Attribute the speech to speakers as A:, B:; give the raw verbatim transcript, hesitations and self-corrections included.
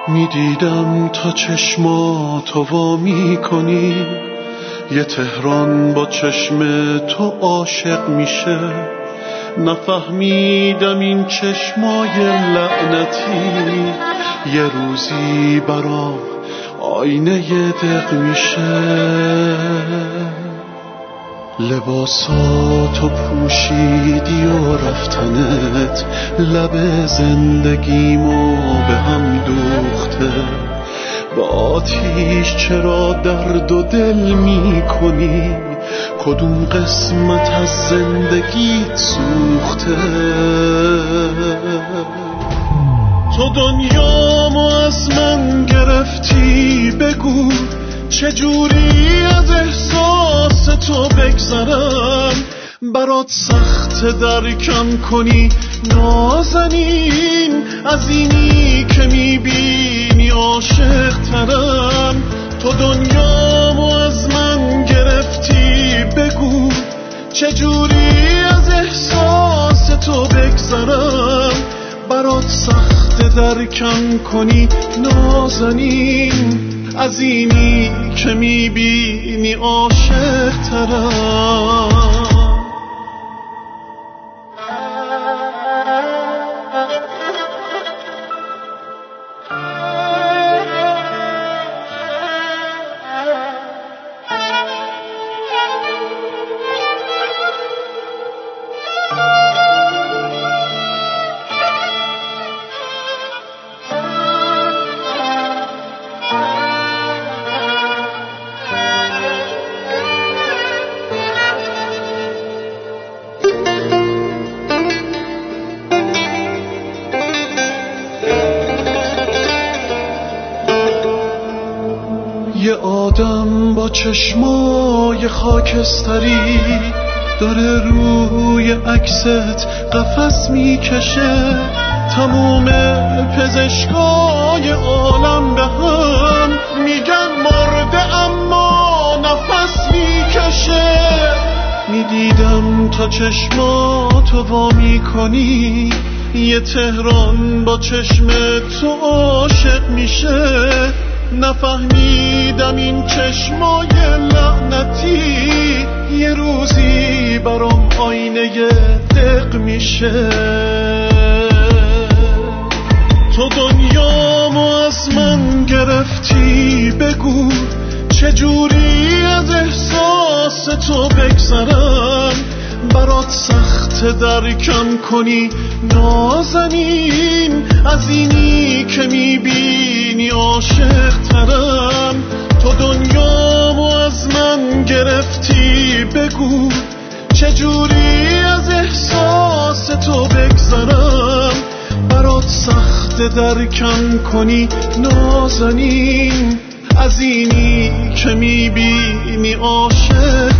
A: میدیدم تا چشماتو وا میکنی، یه تهران با چشم تو عاشق میشه. نفهمیدم این چشمای لعنتی یه روزی برام آینه دق میشه. لباساتو پوشیدی و رفتنت لب زندگیمو به هم دوخته. با آتیش چرا درد و دل میکنی؟ کدوم قسمت از زندگیت سوخته؟ تو دنیامو از من گرفتی، بگو چجوری از احساس تو بگذرم؟ برات سخت درکم کنی نازنین، از اینی که میبینی عاشق ترم. تو دنیامو از من گرفتی، بگو چجوری از احساس تو بگذرم؟ برات سخت درکم کنی نازنین، از اینی که میبینی عاشق ترم. یه آدم با چشمای خاکستری داره روی عکست قفس میکشه. تموم پزشکای عالم به هم میگن مرده اما نفس میکشه. میدیدم تا چشماتو وا میکنی، یه تهران با چشم تو عاشق میشه. نفهمیدم این چشمای لعنتی یه روزی برام آینه دق میشه. تو دنیامو از من گرفتی، بگو چجوری از احساس تو بگذرم؟ برات سخت درکم کنی نازنین، از اینی که میبینی عاشق ترم. تو دنیامو از من گرفتی، بگو چجوری از احساس تو بگذرم؟ برات سخت درکم کنی نازنین، از اینی که میبینی عاشق